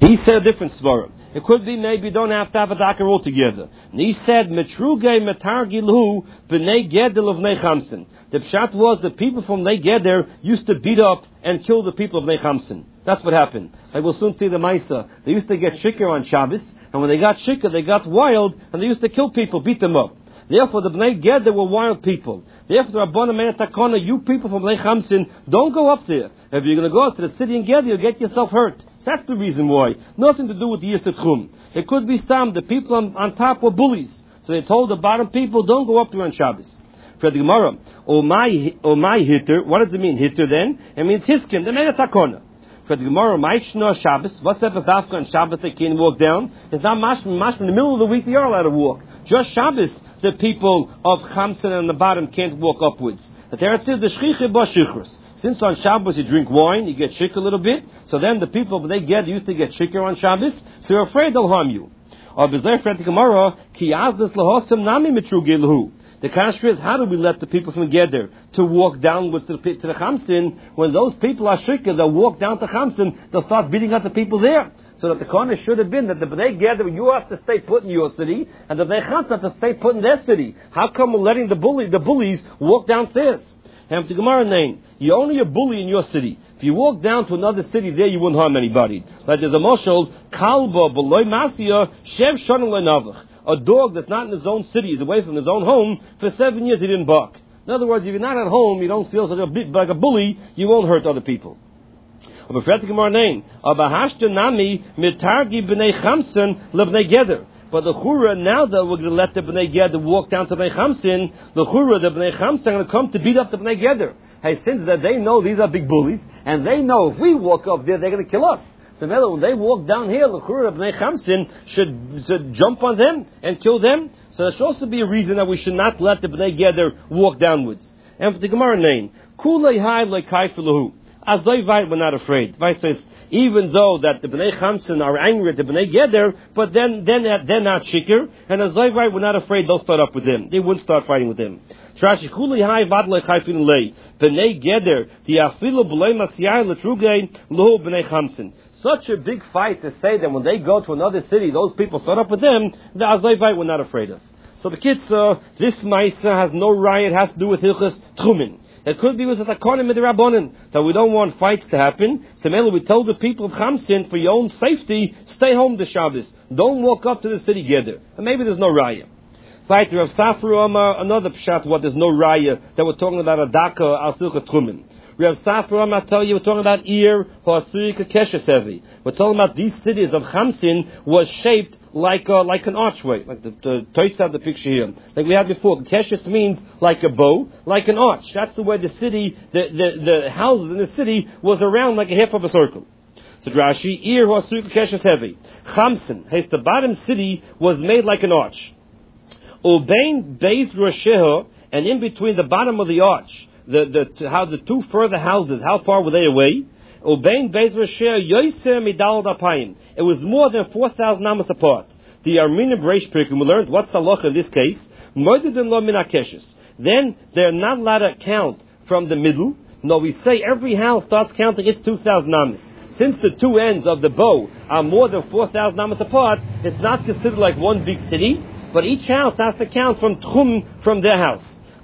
He said a different svara. It could be maybe you don't have to have a dakar altogether. And he said, Metrugei metargilhu b'nei gedel of Bnei Chamsin. The pshat was the people from Bnei Geder used to beat up and kill the people of Bnei Chamsin. That's what happened. Like we'll soon see the Maisa. They used to get shikar on Shabbos, and when they got shikar, they got wild, and they used to kill people, beat them up. Therefore, the Bnei Geder were wild people. Therefore, Rabbana Meir Takona, you people from Bnei Chamsin, don't go up there. If you're going to go up to the city in Geder, you'll get yourself hurt. That's the reason why. Nothing to do with the Yisr Tchum. It could be some, the people on top were bullies. So they told the bottom people, don't go up there on Shabbos. For the Gemara, O my hitter, what does it mean, hitter then? It means hiskim, the Meir Takona. For the Gemara, Maishna Shabbos, what's up with Dafka on Shabbos they can't walk down? It's not mashma in the middle of the week they are allowed to walk. Just Shabbos, the people of Chamsin on the bottom can't walk upwards. The Teretz says the shchiche ba shichros. Since on Shabbos you drink wine, you get shikr a little bit, so then the people they used to get shikr on Shabbos, so you're afraid they'll harm you. Or b'zeh for the Gemara, ki azdas lahosam nami mitrugei lahu. The question is, how do we let the people from Geder to walk downwards to the Chamsin? When those people are shikr, they'll walk down to Chamsin, they'll start beating up the people there. So that the corner should have been that the Bnei Geder, you have to stay put in your city, and the Bnei Chamsin have to stay put in their city. How come we're letting the bullies walk downstairs? And to Gemara name, you're only a bully in your city. If you walk down to another city there, you wouldn't harm anybody. Like there's a moshel, kalba b'loy masya, shev shonim le'navach. A dog that's not in his own city, is away from his own home, for 7 years he didn't bark. In other words, if you're not at home, you don't feel like a bully, you won't hurt other people. Now that but the Chura, now that we're going to let the Bnei Geder walk down to Bnei Chamsin, the Chura, the Bnei Chamsin, are going to come to beat up the Bnei Geder. Hey, since that they know these are big bullies, and they know if we walk up there, they're going to kill us. So when they walk down here, the Chura, the Bnei Chamsin, should jump on them and kill them. So there should also be a reason that we should not let the Bnei Geder walk downwards. And for the Gemara name, Kulei hai lekai filahu. Azoi vayt, we're not afraid. Vayt says, even though that the Bnei Chamsin are angry at the Bnei Geder, but then they're not shikr, and as Zayvai, we're not afraid they'll start up with them. They wouldn't start fighting with them. Trashi Chuli Hai Vadle Chaifin Lei Bnei Geder the Afilu B'lei Masyar Letrugei Lo Bnei Chamsin. Such a big fight to say that when they go to another city, those people start up with them. The Azayvai we're not afraid of. So the kids, this Maisa has no riot, has to do with Hilchas Tchumen. It could be with a takonim midrabanan that we don't want fights to happen. So mainly we told the people of Chamsin, for your own safety, stay home this Shabbos. Don't walk up to the city Geder. And maybe there's no raya. Right, Rav Safra Amar, another pshat, what there's no raya, that we're talking about a daka al silchas tchumen. Rav Safra Amar, I tell you, we're talking about Ir, Hoasuri, Keshesevi. We're talking about these cities of Chamsin was shaped like an archway, like the Toys have the picture here. Like we had before, Keshes means like a bow, like an arch. That's the way the city, the houses in the city was around like a half of a circle. So Rashi, Ir, Hoasuri, Keshesevi. Chamsin, the bottom city was made like an arch. Ubein Beis Rosheha, and in between the bottom of the arch, how the two further houses, how far were they away? Ubein Beis Rosheha Yoser Midal Dapayim. It was more than 4,000 amas apart. The Armina Breish Pirkim, we learned what's the halacha in this case. Moededin lo min hakeshes. Then they're not allowed to count from the middle. No, we say every house starts counting its 2,000 amas. Since the two ends of the bow are more than 4,000 amas apart, it's not considered like one big city. But each house has to count from tchum from their house.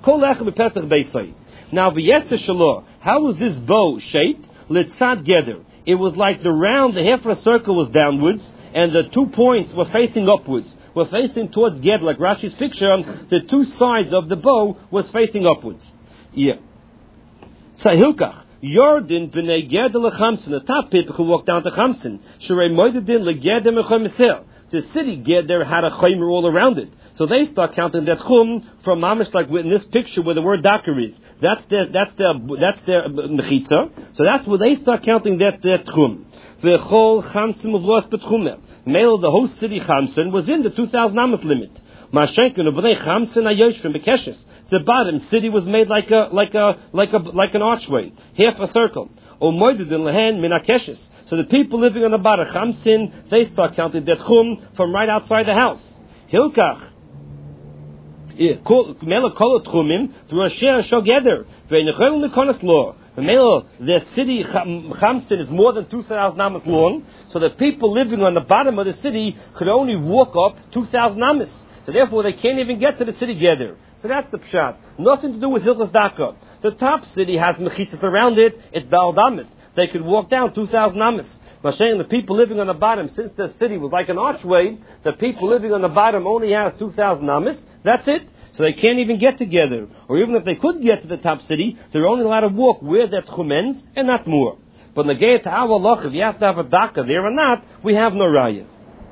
Now, how was this bow shaped? Litzad Geder. It was like the round, the half of a circle was downwards, and the 2 points were facing upwards. Were facing towards Geder, like Rashi's picture. The two sides of the bow was facing upwards. Yeah. Sahilkach. Yordin b'nei Geder lechamsin. The top people who walked down to Chamsin. Sherei moededin legeder mechomisel. The city Geder had a chaymer all around it. So they start counting that chum from mamish, like in this picture where the word dakar is. That's their mechitza. So that's where they start counting that chum. V'chol chamsim uvlos betchumeh. Male, the whole city Chamsin was in the 2,000 amos limit. Mashenkin ubnei Chamsin ayoshvim bekeshes. The bottom city was made like an archway, half a circle. O moededin lehen min hakeshes. So the people living on the bottom Chamsin, they start counting that chum from right outside the house. Hilkach. Mela kol tchumim through a share shogeder. Ve'nechel likonas law. Their city, Chamsin, is more than 2,000 amas long, so the people living on the bottom of the city could only walk up 2,000 amas. So therefore, they can't even get to the city together. So that's the pshat. Nothing to do with Hilchos Daka. The top city has mechitzas around it. It's Dal Damas. They could walk down 2,000 amas. Mashiach, the people living on the bottom, since the city was like an archway, the people living on the bottom only has 2,000 amas. That's it. So they can't even get together. Or even if they could get to the top city, they're only allowed to walk where that tchum ends and not more. But in the gate to our loch, if you have to have a daka there or not, we have no raya.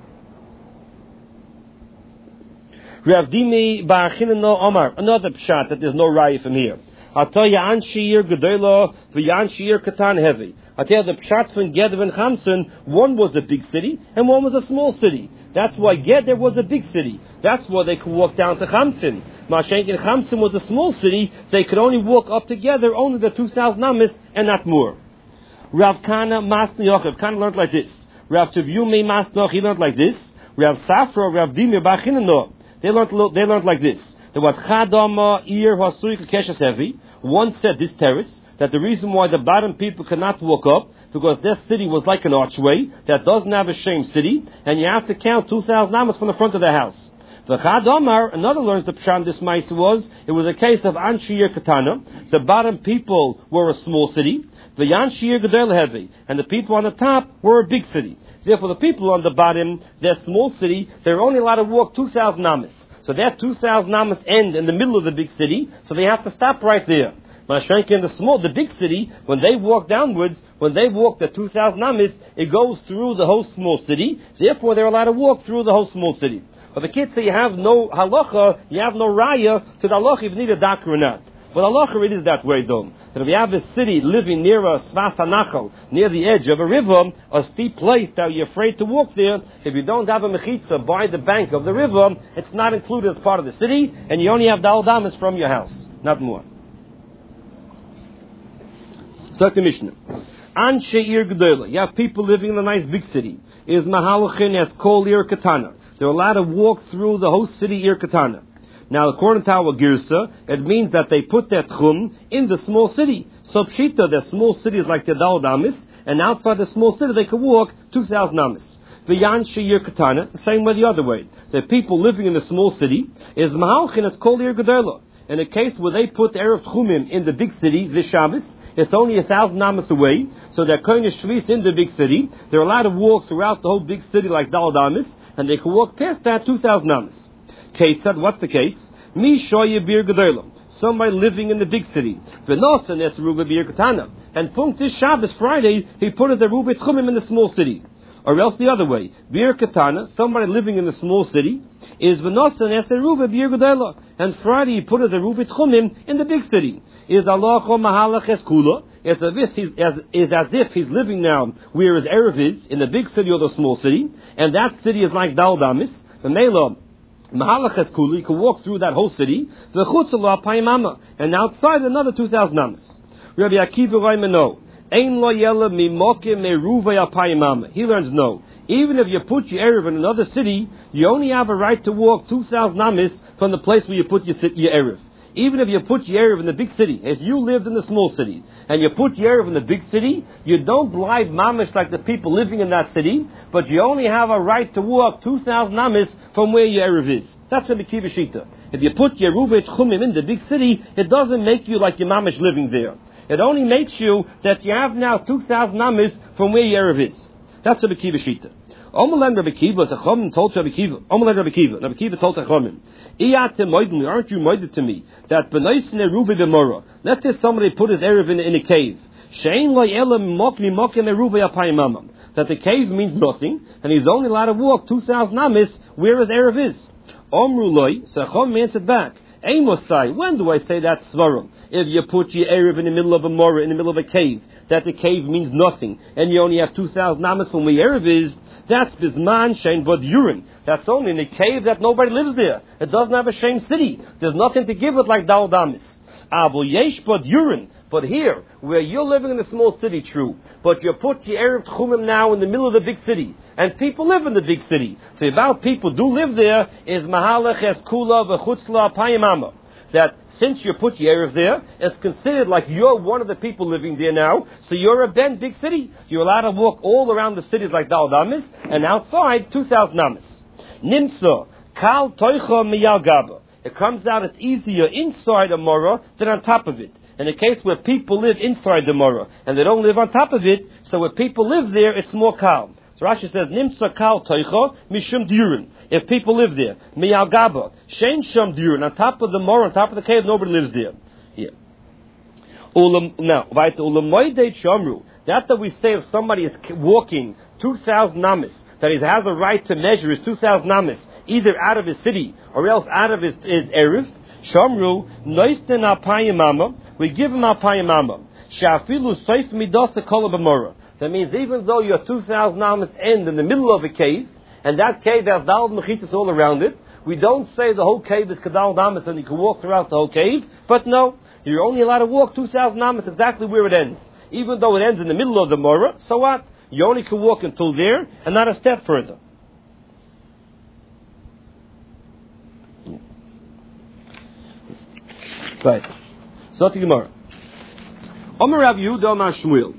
Rav Dimi Bar Chinano Omar, another pshat that there's no raya from here. I'll tell you, An Shir Gedelo, V'Yan Shir Katan Heavy. I'll tell you the pshat from Geder and Chamsin, one was a big city and one was a small city. That's why Geder was a big city. That's why they could walk down to Chamsin. Mashenk and Chamsin was a small city. They could only walk up together, only the 2,000 amas and not more. Rav Kana Masni Yochav, Kana learned like this. Rav Tevyumi Masnoch, he learned like this. Rav Safra, Rav Dimir Bachinano, they learned like this. There was Chadama Ir Hasuik Keshes Heavy. One said this teretz, that the reason why the bottom people cannot walk up, because their city was like an archway that doesn't have a shame city, and you have to count 2,000 amas from the front of the house. The Chad Omar, another learns the pshat this mice it was a case of Anshir Katana. The bottom people were a small city, the Yanshir Gedel Heavy, and the people on the top were a big city. Therefore, the people on the bottom, their small city, they're only allowed to walk 2,000 amas. So that 2,000 amas end in the middle of the big city, so they have to stop right there. Mashenk in the big city, when they walk downwards, when they walk the 2,000 amas, it goes through the whole small city. Therefore, they're allowed to walk through the whole small city. But the kids say you have no halacha, you have no raya to the halacha if you need a doctor or not. But halacha it is that way though. That if you have a city living near a svas hanachal, near the edge of a river, a steep place that you're afraid to walk there, if you don't have a mechitza by the bank of the river, it's not included as part of the city, and you only have dal damas from your house, not more. Second Mishnah. Anshe ir gedola. You have people living in a nice big city. Is mahalachin as kol ir katana. They're allowed to walk through the whole city ir katana. Now, according to our girsa, it means that they put that tchum in the small city. So pshita, the small city is like the dal damis, and outside the small city they could walk 2,000 amas. The yan sheyir katana, the same way the other way. The people living in the small city is mahalchin as kol ir gedola. In a case where they put the erev tchumim in the big city, this Shabbos, it's only 1,000 amas away, so they're koine shvis in the big city. They're allowed to walk throughout the whole big city like dal damis, and they can walk past that 2,000 amas. Kate said, what's the case? Mi shoye bir gedolim. Somebody living in the big city. V'nosan es ruva bir katana. And punkt this Shabbos Friday, he put the ruva tchumim in the small city. Or else the other way. Bir katana, somebody living in the small city, is v'nosan es ruva bir gedolim. And Friday he put the ruva tchumim in the big city. Is Allah mahalach es kula. It's as if he's living now where his erev is, in the big city or the small city, and that city is like dal damis. The mela mahalach kulu, you can walk through that whole city. The chutzala payimama, and outside another 2,000 amas. Rabbi Akiva Raimano, ein lo yela mimoke meruvay payimama. He learns no. Even if you put your erev in another city, you only have a right to walk 2,000 amas from the place where you put your erev. Even if you put your erev in the big city, as you lived in the small city, and you put your erev in the big city, you don't blind mamish like the people living in that city, but you only have a right to walk 2,000 amas from where your erev is. That's a Mekiva Shita. If you put your ruvet chumim in the big city, it doesn't make you like your mamish living there. It only makes you that you have now 2,000 amas from where your erev is. That's a Mekiva Shita. Omelan Rabbi Kiva, Chachamim told Rabbi Kiva. Omelan Rabbi Kiva told Chachamim, aren't you moided to me that b'noisen eruvi b'mora? Let's say somebody put his erev in a cave. Shein lo elam mokli mokem eruvi apayimamam. That the cave means nothing, and he's only allowed to walk 2,000 amas where his erev is. Omru loy, so Chachamim answered back, Amosai, when do I say that svarim? If you put your erev in the middle of a mora, in the middle of a cave, that the cave means nothing, and you only have 2,000 amas from where your erev is, that's bisman shein bod urine. That's only in a cave that nobody lives there. It doesn't have a shame city. There's nothing to give it like dal damis. Avo yesh bod urine. But here, where you're living in a small city, true, but you put your erev tchumim now in the middle of the big city, and people live in the big city. So about people do live there is mahalach es kula v'chutzla payimama. that since you put Yerev there, it's considered like you're one of the people living there now, so you're a ben big city. You're allowed to walk all around the cities like Dal Damis, and outside 2,000 Amis. Nimsa, Kal Toicha Miyal Gaba. It comes out it's easier inside a Morah than on top of it. In a case where people live inside the Morah, and they don't live on top of it, so when people live there, it's more calm. So Rashi says, Nimsa Kal Toicha Mishum Durin. If people live there, Miyal Gaba, Shein Sham Durin, on top of the Morah, on top of the cave, nobody lives there. Here. Now, that we say if somebody is walking 2,000 Amis, that he has a right to measure his 2,000 Amis, either out of his city or else out of his Erev, Shamru, Noisten Alpayimama, we give him Alpayimama. Shafilu Seif Midasa Kolabamora. That means even though your 2,000 Amis end in the middle of a cave, and that cave has Dal Mechitas all around it, we don't say the whole cave is Kadal Damas and you can walk throughout the whole cave, but no, you're only allowed to walk 2,000 Amis exactly where it ends. Even though it ends in the middle of the Morah, so what? You only can walk until there and not a step further. Right. So to Gemara. Omer Rav Yehuda Amar Shmuel.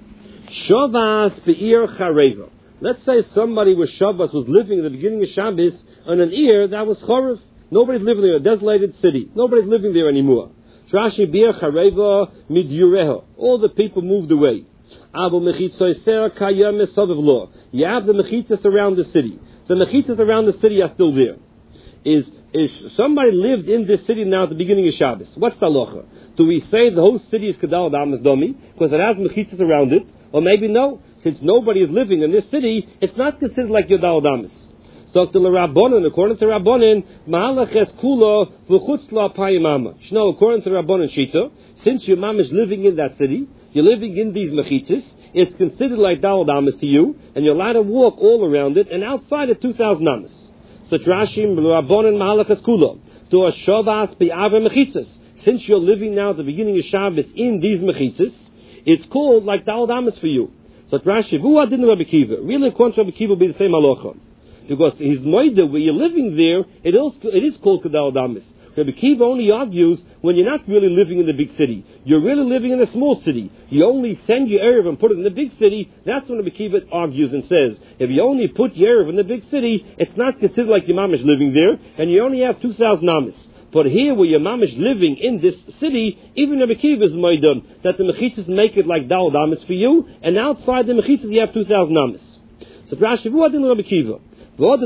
Shavas be'ir chareva. Let's say somebody was Shavas, was living at the beginning of Shabbos on an ear that was Chorev. Nobody's living there, a desolated city. Nobody's living there anymore. Trashi be'ir chareva midyureha. All the people moved away. Abu Mechitzoiser kayam esav law. You have the Mechitas around the city. The Mechitas around the city are still there. Is somebody lived in this city now at the beginning of Shabbos? What's the halacha? Do we say the whole city is Kedal Damas Domi because it has Mechitas around it? Or maybe no. Since nobody is living in this city, it's not considered like Yodal Damas. So to the Rabbanon, according to Rabbanon, Ma'alach es kula v'chutz la payimama. No, according to Rabbanon Shita, since your mom is living in that city, you're living in these Mechitas, it's considered like Dal Damas to you, and you're allowed to walk all around it, and outside it 2,000 Amas. So Trashim Rabbanon Ma'alach es kula to a Shavas be'ava Mechitas. Since you're living now at the beginning of Shabbos in these Mechitas, it's called like Dal Damas for you. So Rashi, Vua didn't Rabbi Kiva. Really, according to Rabbi Kiva, will be the same halacha. Because his moida, where you're living there, it is called Kedal Damas. Rabbi Kiva only argues when you're not really living in the big city. You're really living in a small city. You only send your Erev and put it in the big city. That's when Rabbi Kiva argues and says, if you only put your Erev in the big city, it's not considered like your mom is living there, and you only have 2,000 Amas. But here, where your mom is living in this city, even Rabbi Kiva is moidon that the mechitzas make it like Dal Damas for you, and outside the mechitzas you have 2,000 Amas. So Rashi, what did Rabbi Kiva? What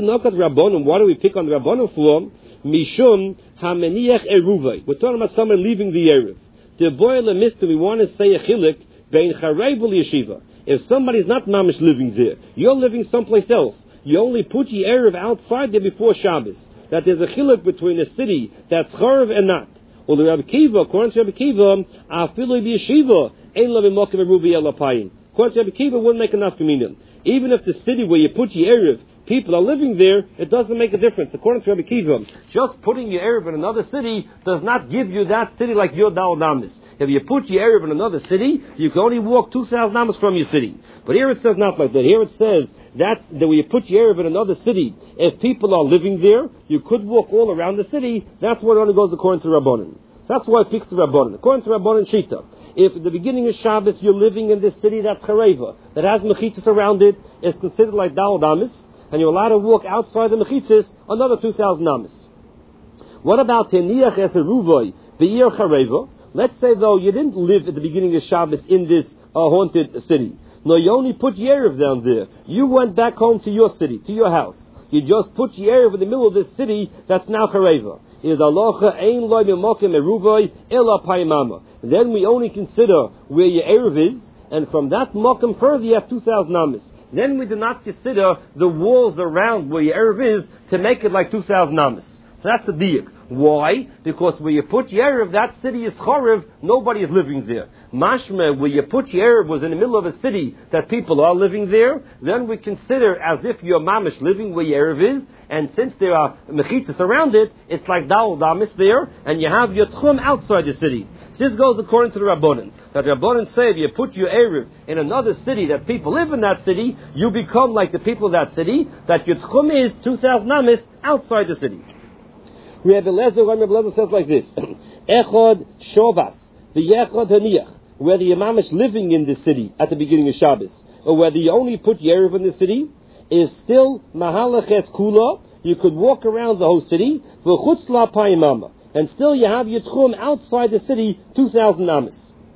do we pick on the Rabbanon for? Mishum hameniach eruvay. We're talking about someone leaving the Erev. The boil a mister, we want to say a chilik bein charev yeshiva. If somebody's not mamish living there, you're living someplace else. You only put your Erev outside there before Shabbos. That there's a chiluk between a city that's charev and not. Or the Rabbi Kiva, according to Rabbi Kiva, afilu b'yeshiva ein lo b'mokim eruvi elapayin. According to Rabbi Kiva, wouldn't make enough communion. Even if the city where you put your Erev, people are living there, it doesn't make a difference. According to Rabbi Kiva, just putting your Erev in another city does not give you that city like your Dal Damas. If you put your Erev in another city, you can only walk 2,000 Amas from your city. But here it says not like that. Here it says that when you put your Erev in another city, if people are living there, you could walk all around the city. That's what only goes according to Rabbanon. So that's why it picks the Rabbanon. According to Rabbanon Shita, if at the beginning of Shabbos you're living in this city that's Chareva, that has Mechitzas around it, it's considered like Dal Damas, and you're allowed to walk outside the Mechitzas another 2,000 Amas. What about Teniach Eseruvoi, Be'ir Chareva? Let's say, though, you didn't live at the beginning of Shabbos in this haunted city. No, you only put Yerev down there. You went back home to your city, to your house. You just put Yerev in the middle of this city that's now Chareva. Is alocha ein loy b'mokim eruvoi ela paimama. Then we only consider where your Erev is, and from that mokim further you have 2,000 Amas. Then we do not consider the walls around where your Erev is to make it like 2,000 Amas. So that's the diuk. Why? Because where you put Yerev, that city is Chorev, nobody is living there. Mashma, where you put Yerev was in the middle of a city that people are living there, then we consider as if you're mamish living where Yerev is, and since there are mechitzas around it, it's like Dal Damas there, and you have your tchum outside the city. This goes according to the Rabbanon. That the Rabbanon say if you put your Erev in another city that people live in that city, you become like the people of that city, that your tchum is 2,000 Amas outside the city. Rebbe Lezer says like this: Echad Shavas, the Yechad Haniach, whether you're mamish living in the city at the beginning of Shabbos, or whether you only put Yerev in the city, is still Mahalaches Kula. You could walk around the whole city, v'chutz la'payim amma, and still you have your tchum outside the city, 2,000 amas.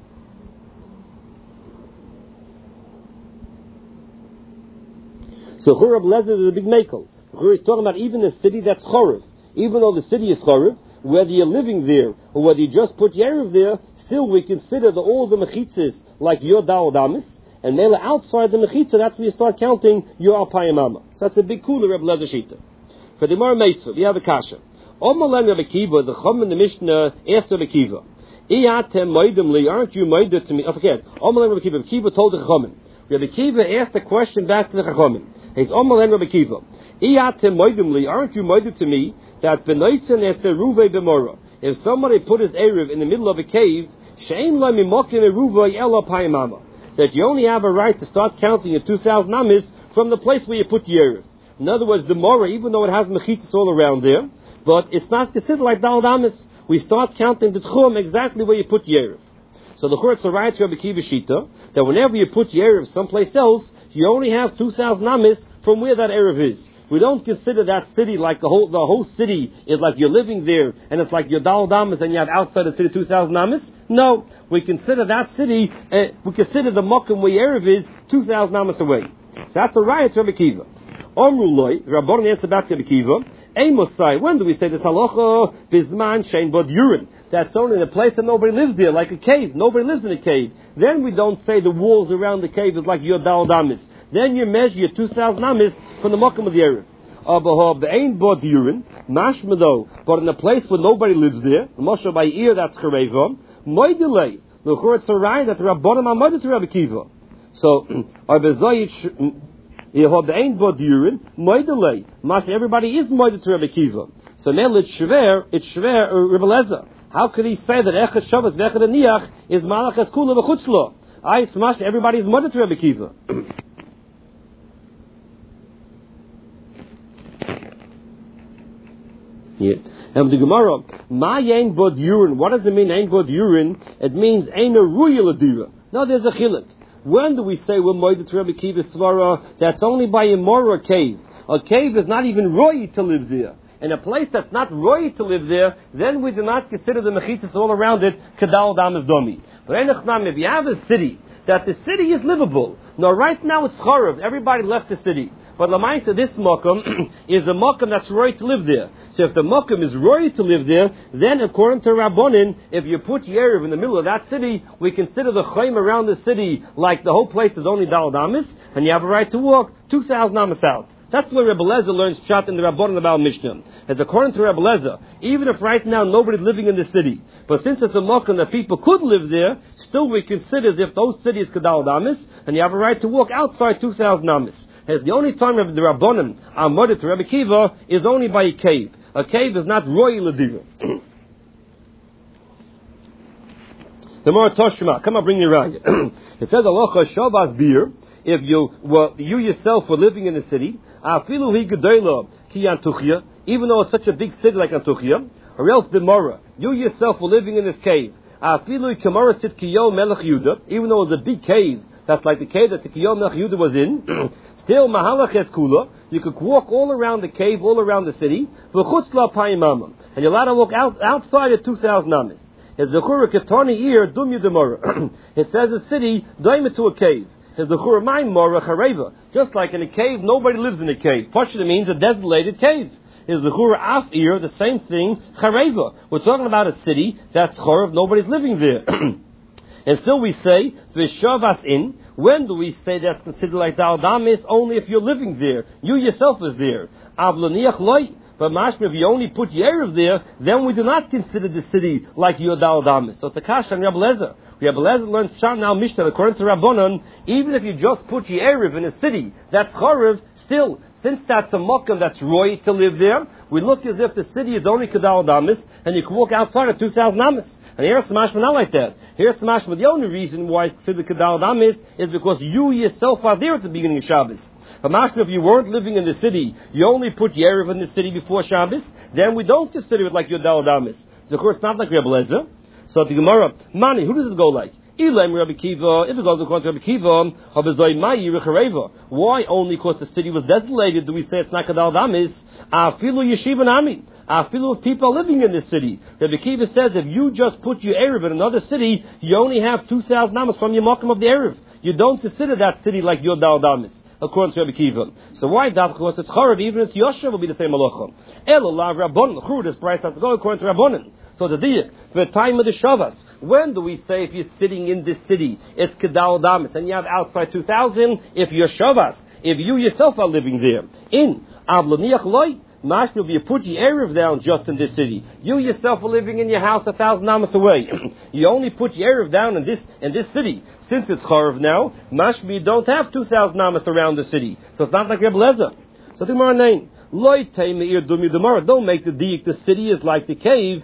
So Churab Lezer is a big makel. Chur is talking about even a city that's chorev. Even though the city is chorev, whether you're living there or whether you just put Yerev there, still we consider all the mechitzas like your dal damis, and mele outside the mechitza, that's when you start counting your alpayim amma. So that's a big cooler Reb Lezer Shita. For the Gemara Meisva, we have a kasha. Omalen Reb Akiva, the Chum in the Mishnah asked Reb Akiva, Iyatem moedim li, aren't you moedim to me? I forget. Omalen Reb Akiva, Reb Akiva told the Chachamim. Reb Akiva asked the question back to the Chachamim. He's Omalen Reb Akiva, Iyatem moedim li, aren't you moedim to me that benoisen eseruve b'mora? If somebody put his erev in the middle of a cave, she'en la mimokin eruve el alpayim amma, that you only have a right to start counting your 2,000 amis from the place where you put Yerev. In other words, the Morah, even though it has mechitzas all around there, but it's not considered like Dal Damis. We start counting the Tchum exactly where you put Yerev. So the Chur's a right to Rabbi Akiva Shita, that whenever you put Yerev someplace else, you only have 2,000 amis from where that Erev is. We don't consider that city like the whole city is like you're living there, and it's like your Dal Damis and you have outside the city 2,000 amis. No, we consider that city, we consider the Mokum where Erev is 2,000 amis away. So that's a riot to Rabbi Akiva. Omruloi, Rabbanan answered back to Rabbi Akiva, Amosai, when do we say this halacha? Bizman shein bod yurin. That's only in a place that nobody lives there, like a cave. Nobody lives in a cave. Then we don't say the walls around the cave is like your Dal Damis. Then you measure your 2,000 amis from the Mokum of the Erev. Be'ein bod yurin, mashmado, but in a place where nobody lives there, Moshe by ear, that's Chareva, moidelei, the Chur's a right that Rabbanan are moed to Rabbi Akiva. So, everybody is moed to Rabbi Akiva. So now it's shver Rebbe Lezer. How could he say that Echad Shabbos v'Echad Aniach is Malachas Kula v'chutzlo? It's mashma, everybody is moed to Rabbi Akiva. Yeah. And the Gemara, Ma Ein Bod Yurin, what does it mean, Ein Bod Yurin? It means Ein a Ruya Ladira. No, there's a chiluk. When do we say we're moed to Rabbi Akiva Svara? That's only by a Mora cave. A cave is not even roy to live there. In a place that's not roy to live there, then we do not consider the mechitzas all around it Kadal Damas Domi. But if you have a city, that the city is livable. Now right now it's Chorev, everybody left the city. But Lamaisa, this Mokum is a Mokum that's roy to live there. So if the Mokum is roy to live there, then according to Rabbanan, if you put Yerev in the middle of that city, we consider the Chaim around the city like the whole place is only Dal Damis, and you have a right to walk 2,000 amas out. That's where Rebbe Lezer learns Pshat in the Rabbanan about Mishnah. As according to Rebbe Lezer, even if right now nobody's living in the city, but since it's a Mokum that people could live there, still we consider as if those cities Kadal Damis, and you have a right to walk outside 2,000 amas. As the only time of the Rabbanim are moed to Rabbi Akiva is only by a cave. A cave is not royal ladira. The more Toshma, come on, bring your raya. It says Alocha Shavas Bir. If you yourself were living in the city, afilu hi gedayla ki Antuchya, even though it's such a big city like Antuchya, or else Bimora, you yourself were living in this cave. Afilu Kamara Tzidkiyo Melech Yudah, even though it was a big cave, that's like the cave that Tzidkiyo Melech Yudah was in. Still, Mahalaches Kula, you could walk all around the cave, all around the city, and you're allowed to walk outside of 2,000 amas. It says a city, daima to a cave. Just like in a cave, nobody lives in a cave. Pashta means a desolated cave. Is the Chura Afir, the same thing, Chareva. We're talking about a city that's Chorev, nobody's living there. And still we say, V'shavas in. When do we say that's considered like Dal Damis? Only if you're living there. You yourself is there. Avlaniach loy. But mashma, if you only put Yerev there, then we do not consider the city like your Dal Damis. So it's a kasha on Rebbe Lezer. Rebbe Lezer learns Pshat now Mishnah, according to Rabbanan, even if you just put Yerev in a city that's Chorev, still, since that's a Mokum that's roy to live there, we look as if the city is only Kadal Damis, and you can walk outside of 2,000 amas. And here's Samashma not like that. Here's Samashma, the only reason why it's considered Kadal Damis is because you yourself are there at the beginning of Shabbos. If you weren't living in the city, you only put Yerev in the city before Shabbos, then we don't consider it like Yodal Damis. So of course, not like Rebbe Lezer. So the Gemara, Mani, who does this go like? If it goes according to Rabbi Kiva, why only because the city was desolated do we say it's not Kedal Damis? Afilu Yeshiva Nami. Afilu if people are living in this city. Rabbi Kiva says if you just put your Erev in another city, you only have 2,000 Amas from your Makam of the Erev. You don't consider that city like your Dal Damis, according to Rabbi Kiva. So why that? Because it's Charav, even if it's Yosha will be the same Malacha. Elo Rabbanon. This price has to go according to Rabbanon. So the Diyak, the time of the Shavas. When do we say if you're sitting in this city, it's Kedal Damis, and you have outside 2,000, if you're Shavas, if you yourself are living there? In Avlaniach Loi, Mashma, you put your Erev down just in this city. You yourself are living in your house 1,000 Amas away. You only put your Erev down in this city. Since it's Charav now, Mashma, you don't have 2,000 Amas around the city. So it's not like Rebbe Lezer. So tomorrow name. Don't make the diik. The city is like the cave.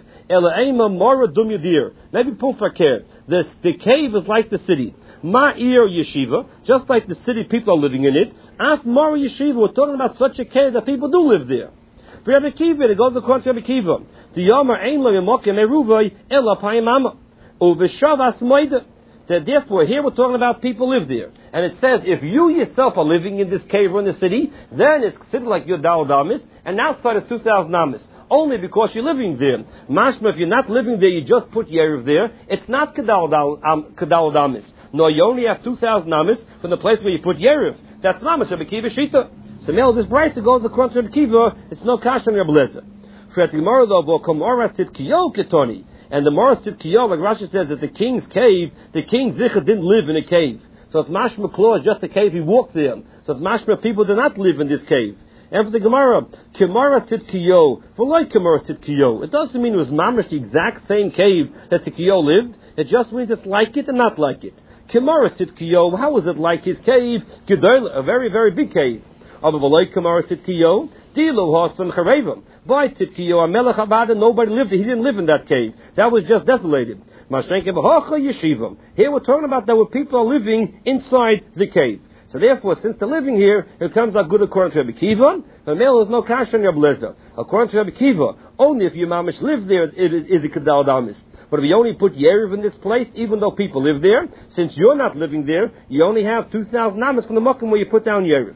Maybe Pumfakir. The cave is like the city. Ma'ir Yeshiva, just like the city people are living in it. Af Mar Yeshiva, we're talking about such a cave that people do live there. For Rabbi Kiva, it goes according to Rabbi Kiva. The Yamar Ein Lo Yemokim Eruvay Ela Payimama Uveshavas Moida. That therefore, here we're talking about people live there. And it says, if you yourself are living in this cave or in the city, then it's considered like your Dal Damis, and outside is 2,000 Amis. Only because you're living there. Mashma, if you're not living there, you just put Yerev there, it's not Kedal Damis. No, you only have 2,000 Amis from the place where you put Yerev. That's Namas Rabbi Kiva Shita. So now this Brisa goes across Rabbi Kiva, it's no Kash on Rabbi Lezer. And the Morris Tzidkiyahu, like Rashi says, that the king's cave, the king Zicha didn't live in a cave. So it's mashma Klo, just a cave, he walked there. So it's mashma people did not live in this cave. And for the Gemara, Kimara Tzidkiyahu, for like Kimara Tzidkiyahu, it doesn't mean it was mamash the exact same cave that Tzidkiyahu lived. It just means it's like it and not like it. Kimara Tzidkiyahu, how was it like his cave? A very, very big cave. By Tzidkiyahu, Melech Abada, nobody lived there. He didn't live in that cave. That was just desolated. Here we're talking about that where people are living inside the cave. So therefore, since they're living here, it comes out good according to Rabbi Kiva. The male is no kash on Rabbi Lezer. According to Rabbi Kiva, only if your mamish live there is a Kedal Damis. But if you only put Yerev in this place, even though people live there, since you're not living there, you only have 2,000 Amas from the Mokum where you put down Yerev.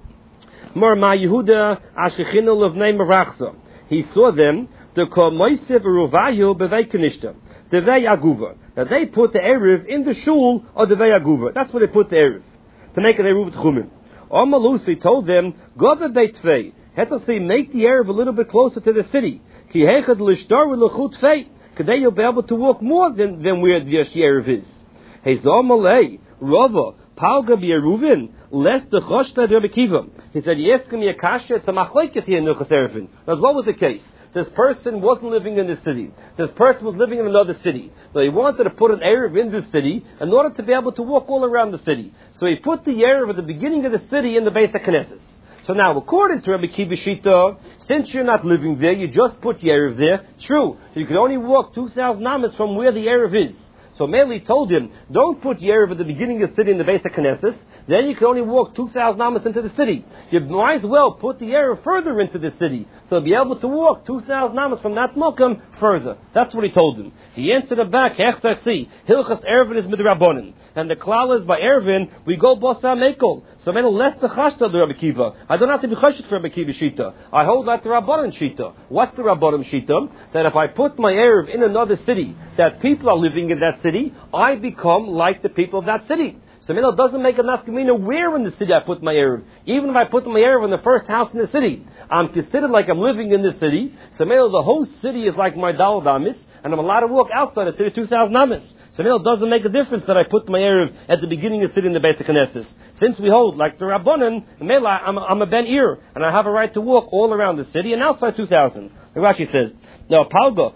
He saw them, the Komoisiv Ruvayu Bevei Kanishta, the Vei Aguva. Now they put the Erev in the shul or the Vei Aguva. That's where they put the Erev, to make an Erev Tchumen. Omalusi told them, go to Beit Tvei. Had to say, make the Erev a little bit closer to the city. Ki Hechad Lishtar L'chut Tvei. Because you'll be able to walk more than where the Erev is. Hey Zomalei, Rava, Palga B'Yeruvin, less the Choshta Rabbi Kiva. He said, yes, give me a kasha, it's a machlekes here in Nuchas Erevin. That's what was the case. This person wasn't living in this city. This person was living in another city. So he wanted to put an Erev in this city in order to be able to walk all around the city. So he put the Erev at the beginning of the city in the Beis HaKnesses. So now, according to Rabbi Kiva Shita, since you're not living there, you just put Yerev there. True, you can only walk 2,000 Amas from where the Erev is. So Meli told him, don't put Yerev at the beginning of the city in the Beis HaKnesses, then you can only walk 2,000 Amas into the city. You might as well put the Yerev further into the city, so be able to walk 2,000 Amas from that Mokum further. That's what he told him. He answered it back, Hechtatzi, Hilchas Erevin is midrabanan. And the klal is by Erevin, we go Bosa Mekel. So Meli less the Chashta the Rabbi Kiva. I don't have to be Chashit for Rabbi Kiva Shita. I hold like the Rabbanan Shita. What's the Rabbanan Shita? That if I put my Erev in another city, that people are living in that city, I become like the people of that city. So it doesn't make a nafkamina where in the city I put my Erev. Even if I put my Erev in the first house in the city, I'm considered like I'm living in the city. So the whole city is like my Dal Damis, and I'm allowed to walk outside the city 2,000 Amis. So it doesn't make a difference that I put my Erev at the beginning of the city in the Beis HaKnesses. Since we hold, like the Rabbanan, I'm a Ben Ir, and I have a right to walk all around the city and outside 2,000. The Rashi says, now, Palga,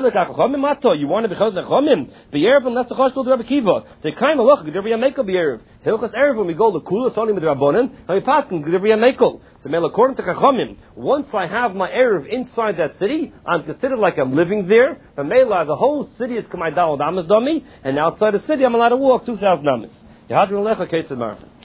you want to be Chazak Chomim? Be'erev unless the Chosh to Rabbi Kiva. The kind of look, G'divri Yamekel be'erev. Hilchas Erev, when we go to Kula, it's only with Rabbanan, and we pass him, G'divri Yamekel. So, according to Chachomim, once I have my Erev inside that city, I'm considered like I'm living there. And Mela, the whole city is K'may Dal Damas Dami, and outside the city, I'm allowed to walk 2,000 Amas. Yahadrin Lecha Ketzad Marfa.